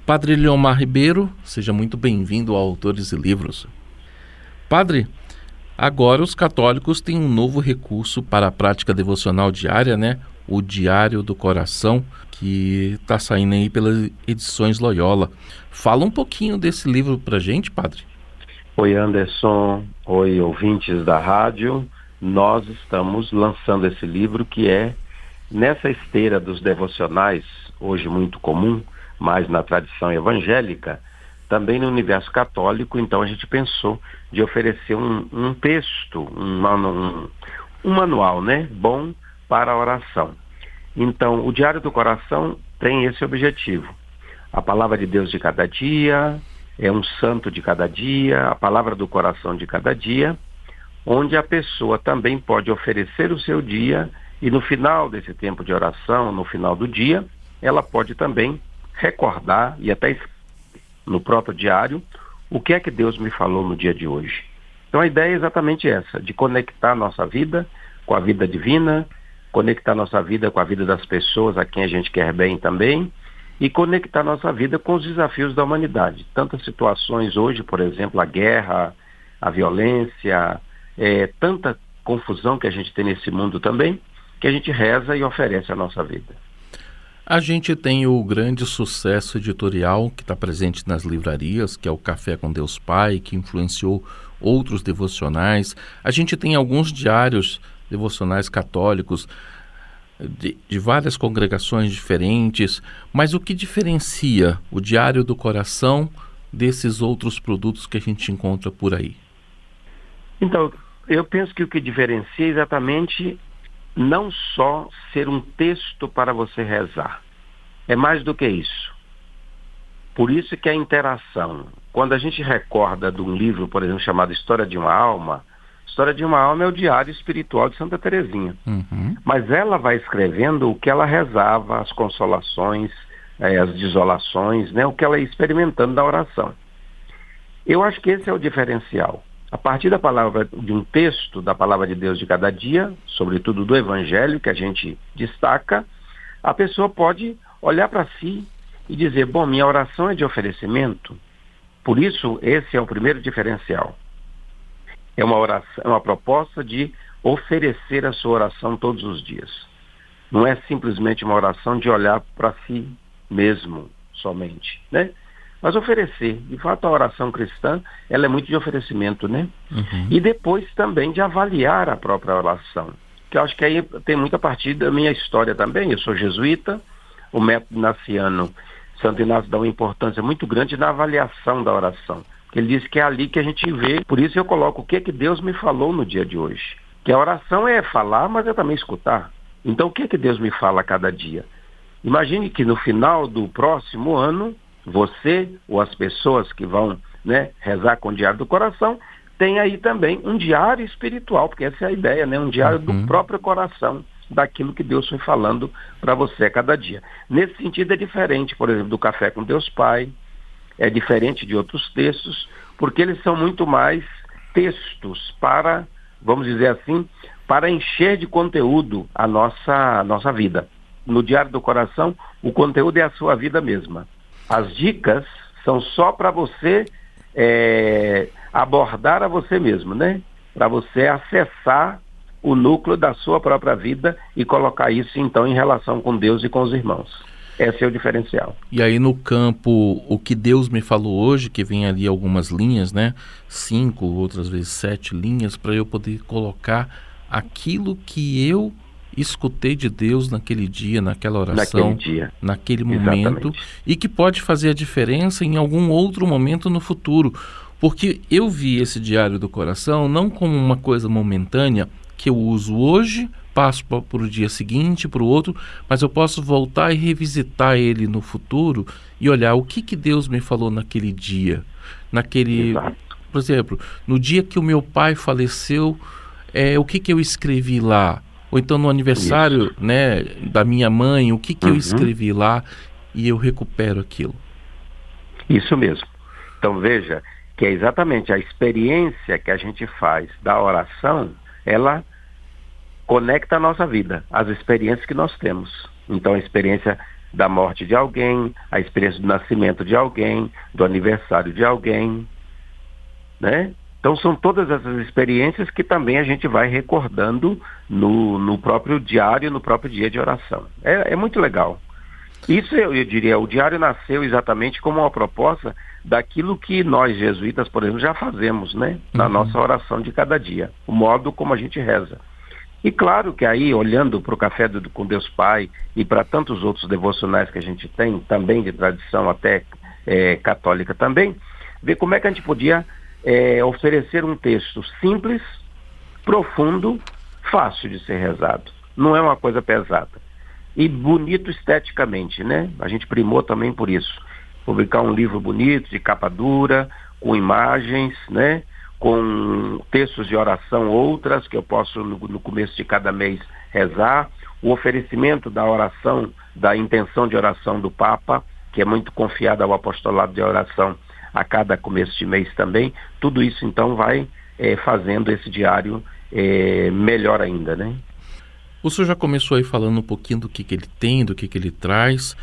Padre Leomar Ribeiro, seja muito bem-vindo ao Autores e Livros. Padre, agora os católicos têm um novo recurso para a prática devocional diária, né? O Diário do Coração, que está saindo aí pelas edições Loyola. Fala um pouquinho desse livro para a gente, Padre. Oi, Anderson. Oi, ouvintes da rádio. Nós estamos lançando esse livro que é nessa esteira dos devocionais, hoje muito comum, mas na tradição evangélica, também no universo católico. Então a gente pensou de oferecer um texto, um manual, né, bom para a oração. Então o Diário do Coração tem esse objetivo. A palavra de Deus de cada dia, é um santo de cada dia, a palavra do coração de cada dia, onde a pessoa também pode oferecer o seu dia e no final desse tempo de oração, no final do dia, ela pode também recordar e até no próprio diário o que é que Deus me falou no dia de hoje. Então a ideia é exatamente essa, de conectar a nossa vida com a vida divina, conectar a nossa vida com a vida das pessoas a quem a gente quer bem também e conectar a nossa vida com os desafios da humanidade. Tantas situações hoje, por exemplo, a guerra, a violência, tanta confusão que a gente tem nesse mundo também, que a gente reza e oferece a nossa vida. A gente tem o grande sucesso editorial que está presente nas livrarias, que é o Café com Deus Pai, que influenciou outros devocionais. A gente tem alguns diários devocionais católicos de várias congregações diferentes, mas o que diferencia o Diário do Coração desses outros produtos que a gente encontra por aí? Então, eu penso que o que diferencia é exatamente não só ser um texto para você rezar. É mais do que isso. Por isso que a interação, quando a gente recorda de um livro, por exemplo, chamado História de uma Alma é o diário espiritual de Santa Teresinha. Uhum. Mas ela vai escrevendo o que ela rezava, as consolações, as desolações, né, o que ela ia experimentando na oração. Eu acho que esse é o diferencial. A partir da palavra, de um texto, da palavra de Deus de cada dia, sobretudo do Evangelho, que a gente destaca, a pessoa pode olhar para si e dizer, bom, minha oração é de oferecimento. Por isso, esse é o primeiro diferencial. É uma oração, é uma proposta de oferecer a sua oração todos os dias. Não é simplesmente uma oração de olhar para si mesmo somente, né? Mas oferecer. De fato, a oração cristã, ela é muito de oferecimento, né? Uhum. E depois também de avaliar a própria oração. Que eu acho que aí tem muita parte da minha história também. Eu sou jesuíta, o método ignaciano, Santo Inácio dá uma importância muito grande na avaliação da oração. Ele diz que é ali que a gente vê, por isso eu coloco o que Deus me falou no dia de hoje. Que a oração é falar, mas é também escutar. Então o que Deus me fala a cada dia? Imagine que no final do próximo ano, você ou as pessoas que vão, né, rezar com o Diário do Coração, tem aí também um diário espiritual, porque essa é a ideia, né? Um diário do próprio coração, daquilo que Deus foi falando para você a cada dia. Nesse sentido é diferente, por exemplo, do Café com Deus Pai, é diferente de outros textos, porque eles são muito mais textos para, vamos dizer assim, para encher de conteúdo a nossa vida. No Diário do Coração, o conteúdo é a sua vida mesma. As dicas são só para você abordar a você mesmo, né? Para você acessar o núcleo da sua própria vida e colocar isso, então, em relação com Deus e com os irmãos. Esse é o diferencial. E aí no campo, o que Deus me falou hoje, que vem ali algumas linhas, né? 5, outras vezes 7 linhas, para eu poder colocar aquilo que eu escutei de Deus naquele dia, naquela oração, naquele momento, e que pode fazer a diferença em algum outro momento no futuro. Porque eu vi esse Diário do Coração não como uma coisa momentânea que eu uso hoje, passo para o dia seguinte, para o outro, mas eu posso voltar e revisitar ele no futuro e olhar o que Deus me falou naquele dia. Por exemplo, no dia que o meu pai faleceu, o que eu escrevi lá? Ou então no aniversário, né, da minha mãe, o que eu escrevi lá e eu recupero aquilo. Isso mesmo. Então veja que é exatamente a experiência que a gente faz da oração, ela conecta a nossa vida, as experiências que nós temos. Então a experiência da morte de alguém, a experiência do nascimento de alguém, do aniversário de alguém, né? Então são todas essas experiências que também a gente vai recordando no próprio diário, no próprio dia de oração. É muito legal. Isso eu diria, o diário nasceu exatamente como uma proposta daquilo que nós jesuítas, por exemplo, já fazemos, né? Na nossa oração de cada dia, o modo como a gente reza. E claro que aí, olhando para o Café com Deus Pai e para tantos outros devocionais que a gente tem, também de tradição até católica também, ver como é que a gente podia oferecer um texto simples, profundo, fácil de ser rezado. Não é uma coisa pesada. E bonito esteticamente, né? A gente primou também por isso. Publicar um livro bonito, de capa dura, com imagens, né? Com textos de oração, outras, que eu posso no começo de cada mês rezar. O oferecimento da oração, da intenção de oração do Papa, que é muito confiada ao apostolado de oração a cada começo de mês também. Tudo isso, então, vai fazendo esse diário melhor ainda, né? O senhor já começou aí falando um pouquinho do que ele tem, do que ele traz.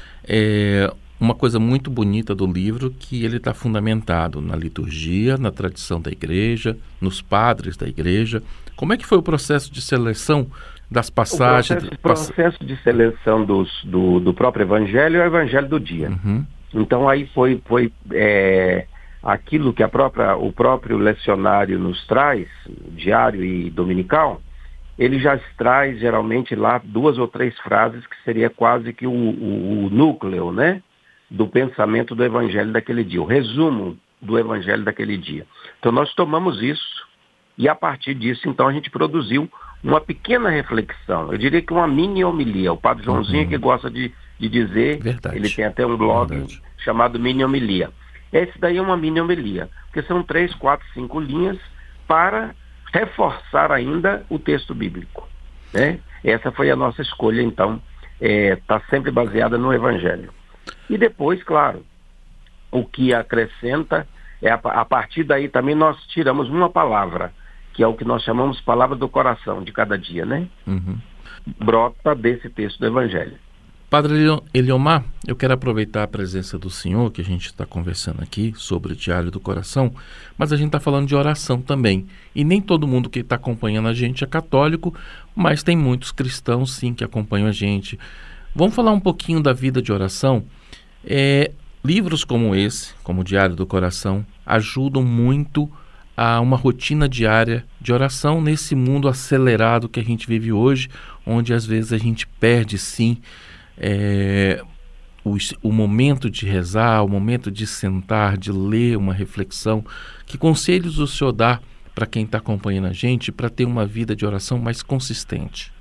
Uma coisa muito bonita do livro, que ele está fundamentado na liturgia, na tradição da igreja, nos padres da igreja. Como é que foi o processo de seleção das passagens? O processo de seleção do próprio evangelho é o evangelho do dia. Uhum. Então aí foi aquilo que o próprio lecionário nos traz, diário e dominical. Ele já traz geralmente lá 2 ou 3 frases que seria quase que o núcleo, né, do pensamento do evangelho daquele dia, o resumo do evangelho daquele dia. Então nós tomamos isso e a partir disso então a gente produziu uma pequena reflexão, eu diria que uma mini homilia. O Padre Joãozinho que gosta de dizer, Verdade. Ele tem até um blog chamado Mini Homilia. Esse daí é uma mini homilia, porque são 3, 4, 5 linhas para reforçar ainda o texto bíblico, né? Essa foi a nossa escolha, então, está sempre baseada no Evangelho. E depois, claro, o que acrescenta, a partir daí também nós tiramos uma palavra, que é o que nós chamamos palavra do coração de cada dia, né? Uhum. Brota desse texto do Evangelho. Padre Eliomar, eu quero aproveitar a presença do senhor, que a gente está conversando aqui sobre o Diário do Coração, mas a gente está falando de oração também. E nem todo mundo que está acompanhando a gente é católico, mas tem muitos cristãos, sim, que acompanham a gente. Vamos falar um pouquinho da vida de oração? Livros como esse, como o Diário do Coração, ajudam muito a uma rotina diária de oração nesse mundo acelerado que a gente vive hoje, onde às vezes a gente perde, sim, o momento de rezar, o momento de sentar, de ler uma reflexão. Que conselhos o senhor dá para quem está acompanhando a gente para ter uma vida de oração mais consistente?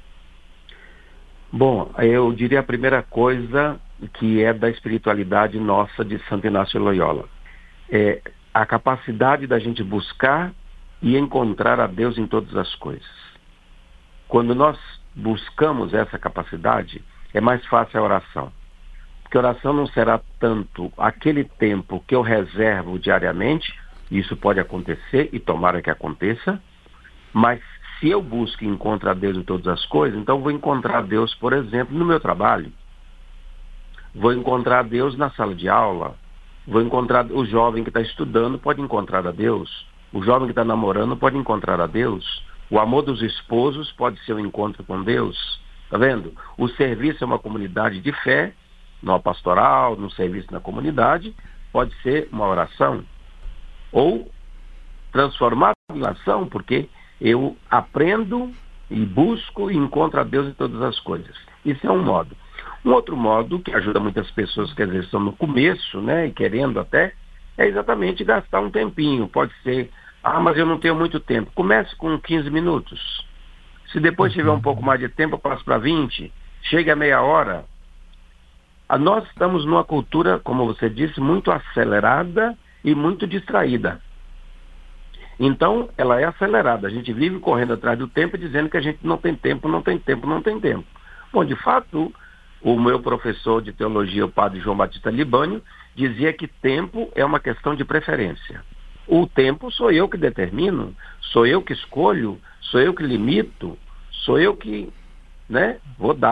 Bom, eu diria a primeira coisa que é da espiritualidade nossa de Santo Inácio de Loyola. A capacidade da gente buscar e encontrar a Deus em todas as coisas. Quando nós buscamos essa capacidade, é mais fácil a oração. Porque a oração não será tanto aquele tempo que eu reservo diariamente, isso pode acontecer e tomara que aconteça, mas se eu busco e encontro a Deus em todas as coisas, então vou encontrar Deus, por exemplo, no meu trabalho. Vou encontrar Deus na sala de aula. Vou encontrar o jovem que está estudando, pode encontrar a Deus. O jovem que está namorando pode encontrar a Deus. O amor dos esposos pode ser um encontro com Deus. Está vendo? O serviço é uma comunidade de fé, no pastoral, no serviço na comunidade, pode ser uma oração. Ou transformar em oração, porque eu aprendo e busco e encontro a Deus em todas as coisas. Isso é um modo. Um outro modo que ajuda muitas pessoas que às vezes estão no começo, né, e querendo até, é exatamente gastar um tempinho. Pode ser, mas eu não tenho muito tempo. Comece com 15 minutos. Se depois tiver um pouco mais de tempo, eu passo para 20, chega a meia hora. Nós estamos numa cultura, como você disse, muito acelerada e muito distraída. Então, ela é acelerada. A gente vive correndo atrás do tempo, dizendo que a gente não tem tempo, não tem tempo, não tem tempo. Bom, de fato, o meu professor de teologia, o padre João Batista Libânio, dizia que tempo é uma questão de preferência. O tempo sou eu que determino, sou eu que escolho, sou eu que limito, sou eu que, né, vou dar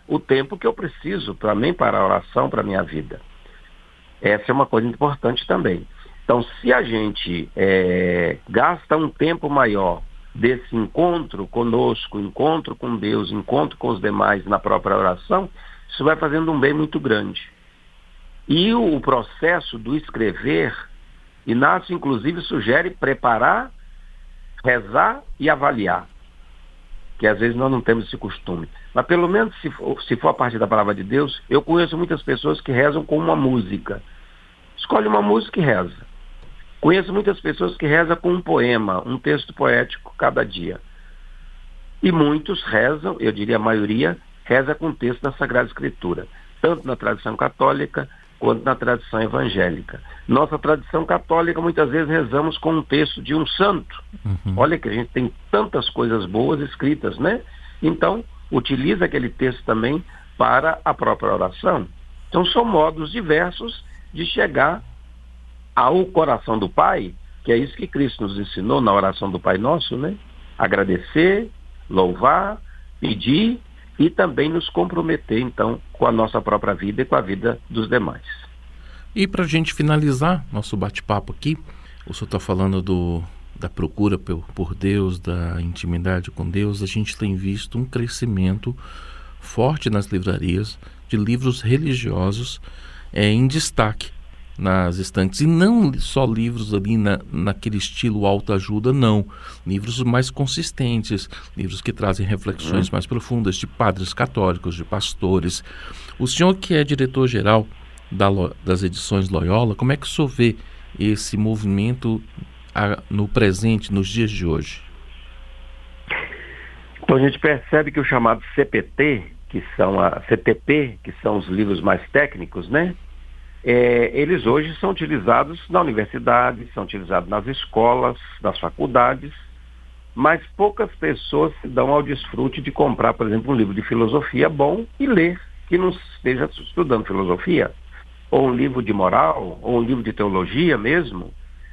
o tempo que eu preciso também para a oração, para a minha vida. Essa é uma coisa importante também. Então, se a gente gasta um tempo maior desse encontro conosco, encontro com Deus, encontro com os demais na própria oração, isso vai fazendo um bem muito grande. E o processo do escrever, Inácio, inclusive, sugere preparar, rezar e avaliar, que às vezes nós não temos esse costume. Mas pelo menos, se for a partir da palavra de Deus, eu conheço muitas pessoas que rezam com uma música. Escolhe uma música e reza. Conheço muitas pessoas que rezam com um poema, um texto poético cada dia. E muitos rezam, eu diria a maioria, reza com o texto da Sagrada Escritura, tanto na tradição católica quanto na tradição evangélica. Nossa tradição católica, muitas vezes rezamos com um texto de um santo. Olha que a gente tem tantas coisas boas escritas, né? Então, utiliza aquele texto também para a própria oração. Então, são modos diversos de chegar ao coração do Pai, que é isso que Cristo nos ensinou na oração do Pai Nosso, né? Agradecer, louvar, pedir e também nos comprometer, então, com a nossa própria vida e com a vida dos demais. E para a gente finalizar nosso bate-papo aqui, o senhor está falando da procura por Deus, da intimidade com Deus. A gente tem visto um crescimento forte nas livrarias de livros religiosos em destaque nas estantes, e não só livros ali naquele estilo autoajuda, não. Livros mais consistentes, livros que trazem reflexões mais profundas de padres católicos, de pastores. O senhor, que é diretor-geral das edições Loyola, como é que o senhor vê esse movimento no presente, nos dias de hoje? Então a gente percebe que o chamado CPT, CTP, que são os livros mais técnicos, né? Eles hoje são utilizados na universidade, são utilizados nas escolas, nas faculdades, mas poucas pessoas se dão ao desfrute de comprar, por exemplo, um livro de filosofia bom e ler, que não esteja estudando filosofia, ou um livro de moral, ou um livro de teologia mesmo.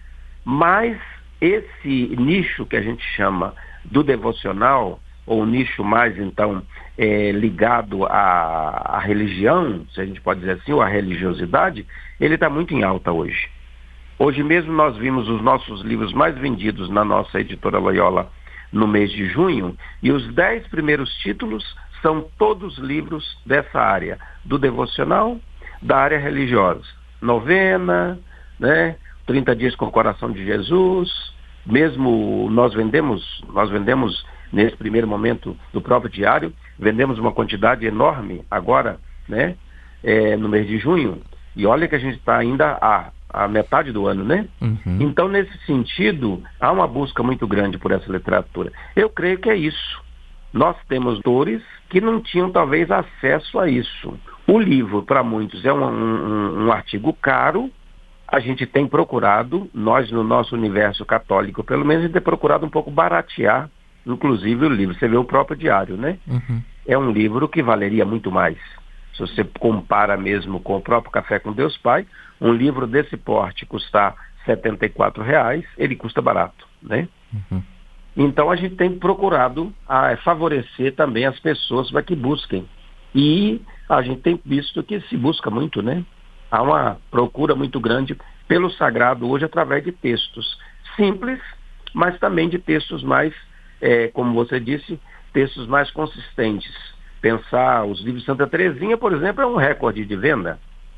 Mas esse nicho que a gente chama do devocional, ou um nicho mais, então, ligado à religião, se a gente pode dizer assim, ou à religiosidade, ele está muito em alta hoje. Hoje mesmo nós vimos os nossos livros mais vendidos na nossa editora Loyola no mês de junho, e os 10 primeiros títulos são todos livros dessa área, do devocional, da área religiosa. Novena, né? 30 dias com o coração de Jesus. Mesmo nós vendemos nesse primeiro momento do próprio diário, vendemos uma quantidade enorme agora, né, no mês de junho, e olha que a gente está ainda à metade do ano, né? Então, nesse sentido, há uma busca muito grande por essa literatura. Eu creio que é isso. Nós temos autores que não tinham, talvez, acesso a isso. O livro, para muitos, é um artigo caro. A gente tem procurado, nós no nosso universo católico, pelo menos, a gente tem procurado um pouco baratear, inclusive, o livro. Você vê o próprio diário, né? É um livro que valeria muito mais. Se você compara mesmo com o próprio Café com Deus Pai, um livro desse porte custar R$ 74,00, ele custa barato, né? Então a gente tem procurado favorecer também as pessoas para que busquem. E a gente tem visto que se busca muito, né? Há uma procura muito grande pelo sagrado hoje através de textos simples, mas também de textos mais, como você disse, textos mais consistentes. Pensar os livros de Santa Teresinha, por exemplo, é um recorde de venda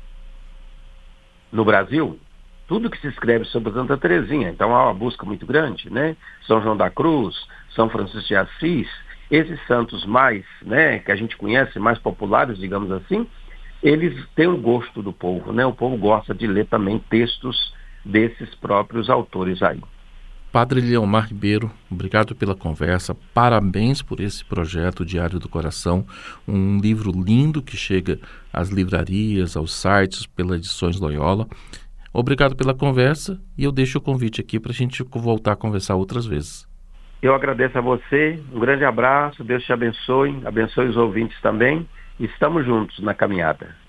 no Brasil. Tudo que se escreve sobre Santa Teresinha, então há uma busca muito grande, né? São João da Cruz, São Francisco de Assis, esses santos mais, né, que a gente conhece, mais populares, digamos assim, eles têm o gosto do povo, né? O povo gosta de ler também textos desses próprios autores aí. Padre Leomar Ribeiro, obrigado pela conversa, parabéns por esse projeto Diário do Coração, um livro lindo que chega às livrarias, aos sites, pela Edições Loyola. Obrigado pela conversa e eu deixo o convite aqui para a gente voltar a conversar outras vezes. Eu agradeço a você, um grande abraço, Deus te abençoe os ouvintes também, estamos juntos na caminhada.